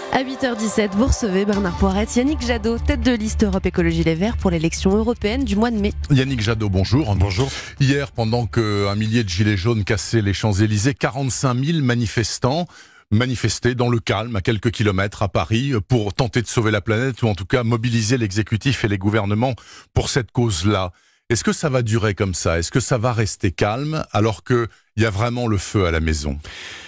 À 8h17, vous recevez Bernard Poirette, Yannick Jadot, tête de liste Europe Écologie Les Verts pour l'élection européenne du mois de mai. Yannick Jadot, bonjour. Bonjour. Hier, pendant qu'un millier de gilets jaunes cassaient les Champs-Élysées, 45 000 manifestants manifestaient dans le calme à quelques kilomètres à Paris pour tenter de sauver la planète ou en tout cas mobiliser l'exécutif et les gouvernements pour cette cause-là. Est-ce que ça va durer comme ça? Est-ce que ça va rester calme alors qu'il y a vraiment le feu à la maison?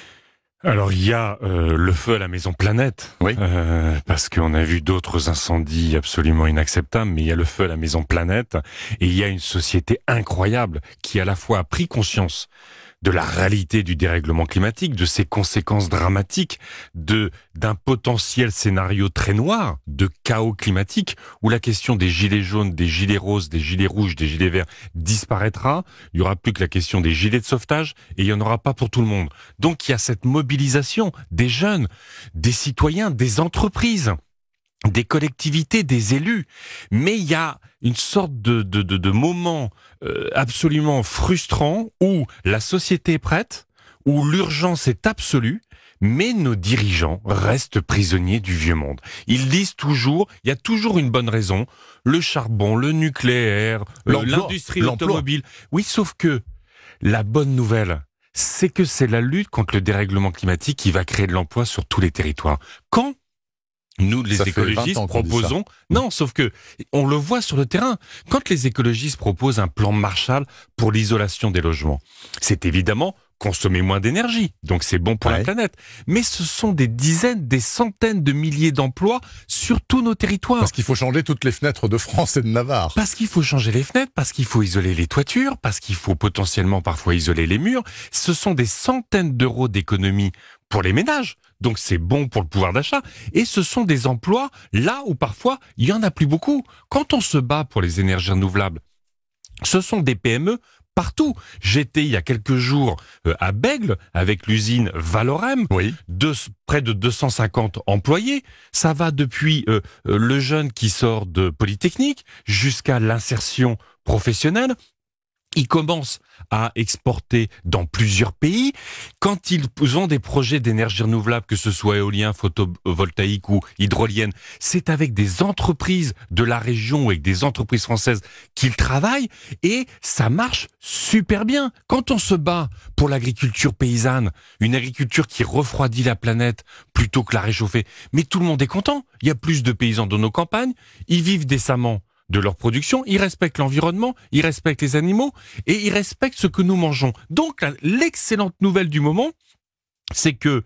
Alors il y a le feu à la maison Planète, Oui. parce qu'on a vu d'autres incendies absolument inacceptables, mais il y a le feu à la maison Planète, et il y a une société incroyable qui à la fois a pris conscience de la réalité du dérèglement climatique, de ses conséquences dramatiques, d'un potentiel scénario très noir, de chaos climatique, où la question des gilets jaunes, des gilets roses, des gilets rouges, des gilets verts disparaîtra. Il y aura plus que la question des gilets de sauvetage, et il y en aura pas pour tout le monde. Donc il y a cette mobilisation des jeunes, des citoyens, des entreprises, des collectivités, des élus, mais il y a une sorte de moment absolument frustrant où la société est prête, où l'urgence est absolue, mais nos dirigeants restent prisonniers du vieux monde. Ils disent toujours, il y a toujours une bonne raison, le charbon, le nucléaire, l'industrie, l'automobile. Oui, sauf que la bonne nouvelle, c'est que c'est la lutte contre le dérèglement climatique qui va créer de l'emploi sur tous les territoires. Quand nous, les écologistes, proposons... Non, sauf que on le voit sur le terrain. Quand les écologistes proposent un plan Marshall pour l'isolation des logements, c'est évidemment consommer moins d'énergie, donc c'est bon pour la planète. Mais ce sont des dizaines, des centaines de milliers d'emplois sur tous nos territoires. Parce qu'il faut changer toutes les fenêtres de France et de Navarre. Parce qu'il faut changer les fenêtres, parce qu'il faut isoler les toitures, parce qu'il faut potentiellement parfois isoler les murs. Ce sont des centaines d'euros d'économie pour les ménages. Donc c'est bon pour le pouvoir d'achat. Et ce sont des emplois là où parfois il y en a plus beaucoup. Quand on se bat pour les énergies renouvelables, ce sont des PME partout. J'étais il y a quelques jours à Bègles avec l'usine Valorem, près de 250 employés. Ça va depuis le jeune qui sort de Polytechnique jusqu'à l'insertion professionnelle. Ils commencent à exporter dans plusieurs pays. Quand ils ont des projets d'énergie renouvelable, que ce soit éolien, photovoltaïque ou hydrolienne, c'est avec des entreprises de la région ou avec des entreprises françaises qu'ils travaillent et ça marche super bien. Quand on se bat pour l'agriculture paysanne, une agriculture qui refroidit la planète plutôt que la réchauffer, mais tout le monde est content. Il y a plus de paysans dans nos campagnes, ils vivent décemment de leur production, ils respectent l'environnement, ils respectent les animaux et ils respectent ce que nous mangeons. Donc l'excellente nouvelle du moment, c'est que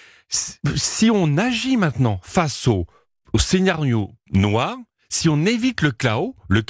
si on agit maintenant face au scénario noir, si on évite le chaos,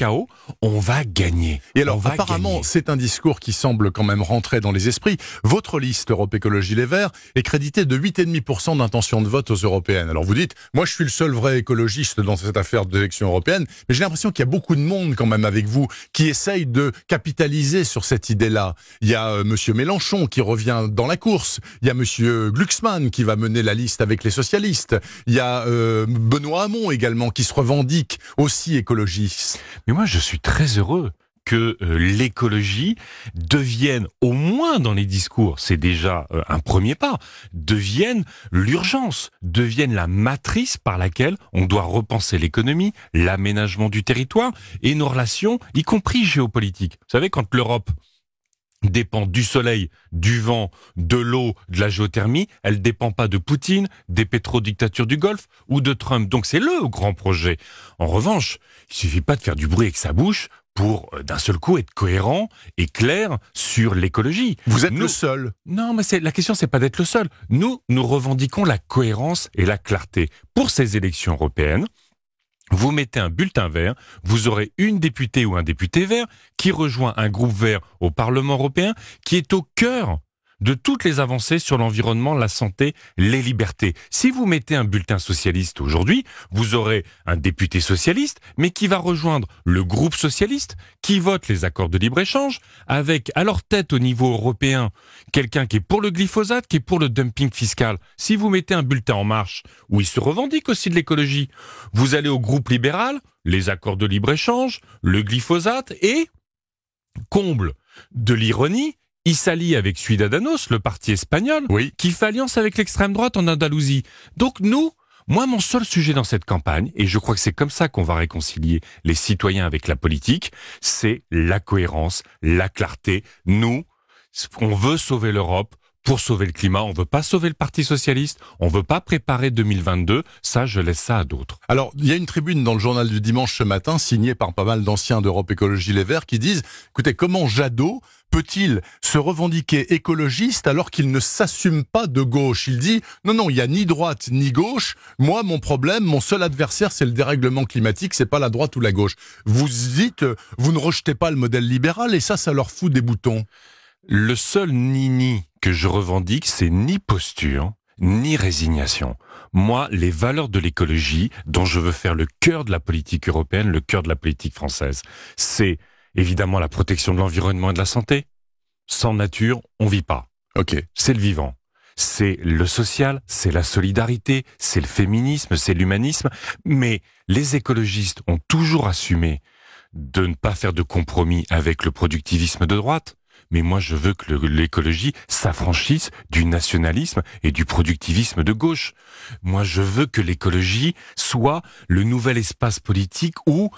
on va gagner. Et alors, apparemment, c'est un discours qui semble quand même rentrer dans les esprits. Votre liste Europe Écologie Les Verts est créditée de 8,5% d'intention de vote aux européennes. Alors vous dites, moi je suis le seul vrai écologiste dans cette affaire d'élection européenne, mais j'ai l'impression qu'il y a beaucoup de monde quand même avec vous qui essaye de capitaliser sur cette idée-là. Il y a Monsieur Mélenchon qui revient dans la course, il y a Monsieur Glucksmann qui va mener la liste avec les socialistes, il y a Benoît Hamon également qui se revendique aussi écologiste. Mais moi, je suis très heureux que l'écologie devienne, au moins dans les discours, c'est déjà un premier pas, devienne l'urgence, devienne la matrice par laquelle on doit repenser l'économie, l'aménagement du territoire et nos relations, y compris géopolitiques. Vous savez, quand l'Europe dépend du soleil, du vent, de l'eau, de la géothermie, elle dépend pas de Poutine, des pétrodictatures du Golfe ou de Trump. Donc c'est le grand projet. En revanche, il suffit pas de faire du bruit avec sa bouche pour d'un seul coup être cohérent et clair sur l'écologie. Vous êtes le seul. Non, mais la question c'est pas d'être le seul. Nous revendiquons la cohérence et la clarté. Pour ces élections européennes, vous mettez un bulletin vert, vous aurez une députée ou un député vert qui rejoint un groupe vert au Parlement européen qui est au cœur de toutes les avancées sur l'environnement, la santé, les libertés. Si vous mettez un bulletin socialiste aujourd'hui, vous aurez un député socialiste, mais qui va rejoindre le groupe socialiste, qui vote les accords de libre-échange, avec à leur tête au niveau européen, quelqu'un qui est pour le glyphosate, qui est pour le dumping fiscal. Si vous mettez un bulletin En Marche, où il se revendique aussi de l'écologie, vous allez au groupe libéral, les accords de libre-échange, le glyphosate et, comble de l'ironie, il s'allie avec Ciudadanos, le parti espagnol, qui fait alliance avec l'extrême droite en Andalousie. Donc nous, Moi, mon seul sujet dans cette campagne, et je crois que c'est comme ça qu'on va réconcilier les citoyens avec la politique, c'est la cohérence, la clarté. Nous, on veut sauver l'Europe pour sauver le climat. On veut pas sauver le Parti socialiste. On veut pas préparer 2022. Ça, je laisse ça à d'autres. Alors, il y a une tribune dans le journal du dimanche ce matin, signée par pas mal d'anciens d'Europe Écologie Les Verts, qui disent, écoutez, comment Jadot peut-il se revendiquer écologiste alors qu'il ne s'assume pas de gauche? Il dit, non, il n'y a ni droite ni gauche. Moi, mon problème, mon seul adversaire, c'est le dérèglement climatique, c'est pas la droite ou la gauche. Vous dites, vous ne rejetez pas le modèle libéral et ça leur fout des boutons. Le seul ni-ni que je revendique, c'est ni posture, ni résignation. Moi, les valeurs de l'écologie, dont je veux faire le cœur de la politique européenne, le cœur de la politique française, c'est évidemment la protection de l'environnement et de la santé. Sans nature, on vit pas. Ok. C'est le vivant. C'est le social, c'est la solidarité, c'est le féminisme, c'est l'humanisme. Mais les écologistes ont toujours assumé de ne pas faire de compromis avec le productivisme de droite. Mais moi, je veux que l'écologie s'affranchisse du nationalisme et du productivisme de gauche. Moi, je veux que l'écologie soit le nouvel espace politique où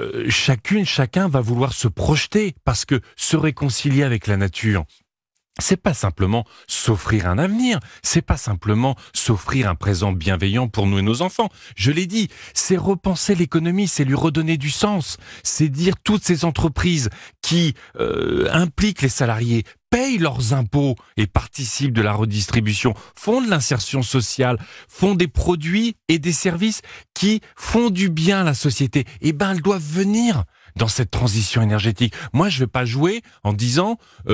chacun va vouloir se projeter, parce que se réconcilier avec la nature, c'est pas simplement s'offrir un avenir, c'est pas simplement s'offrir un présent bienveillant pour nous et nos enfants. Je l'ai dit, c'est repenser l'économie, c'est lui redonner du sens, c'est dire toutes ces entreprises qui impliquent les salariés, payent leurs impôts et participent de la redistribution, font de l'insertion sociale, font des produits et des services qui font du bien à la société. Eh ben, elles doivent venir dans cette transition énergétique. Moi, je vais pas jouer en disant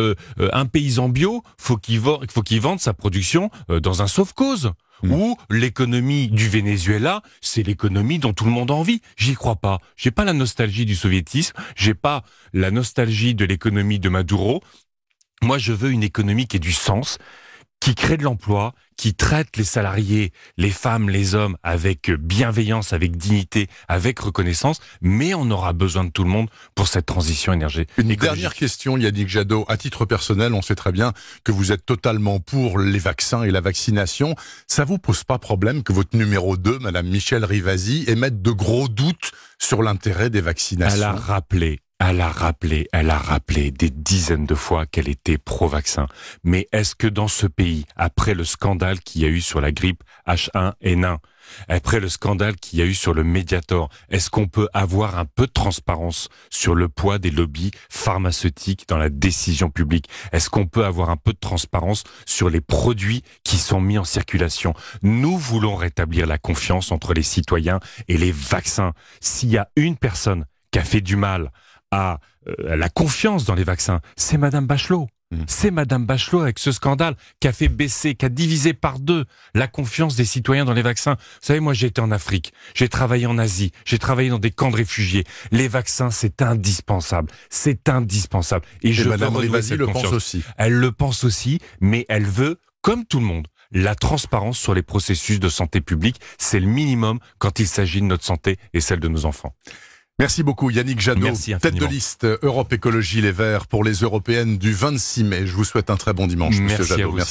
un paysan bio, faut qu'il vende sa production dans un sauve-cause. Ou l'économie du Venezuela, c'est l'économie dont tout le monde a envie. J'y crois pas. J'ai pas la nostalgie du soviétisme, j'ai pas la nostalgie de l'économie de Maduro. Moi, je veux une économie qui ait du sens, qui crée de l'emploi, qui traite les salariés, les femmes, les hommes avec bienveillance, avec dignité, avec reconnaissance, mais on aura besoin de tout le monde pour cette transition énergétique. Une dernière question, Yannick Jadot. À titre personnel, on sait très bien que vous êtes totalement pour les vaccins et la vaccination. Ça vous pose pas problème que votre numéro 2, Madame Michèle Rivasi, émette de gros doutes sur l'intérêt des vaccinations? Elle a rappelé des dizaines de fois qu'elle était pro-vaccin. Mais est-ce que dans ce pays, après le scandale qu'il y a eu sur la grippe H1N1, après le scandale qu'il y a eu sur le Mediator, est-ce qu'on peut avoir un peu de transparence sur le poids des lobbies pharmaceutiques dans la décision publique? Est-ce qu'on peut avoir un peu de transparence sur les produits qui sont mis en circulation? Nous voulons rétablir la confiance entre les citoyens et les vaccins. S'il y a une personne qui a fait du mal à la confiance dans les vaccins, c'est Madame Bachelot. C'est Madame Bachelot avec ce scandale qui a fait baisser, qui a divisé par 2 la confiance des citoyens dans les vaccins. Vous savez, moi j'ai été en Afrique, j'ai travaillé en Asie, j'ai travaillé dans des camps de réfugiés. Les vaccins, c'est indispensable. C'est indispensable. Et je Madame Rivasi le confiance. pense aussi. Elle le pense aussi, mais elle veut, comme tout le monde, la transparence sur les processus de santé publique. C'est le minimum quand il s'agit de notre santé et celle de nos enfants. Merci beaucoup Yannick Jadot, tête de liste Europe Écologie Les Verts pour les européennes du 26 mai. Je vous souhaite un très bon dimanche, Monsieur Jadot.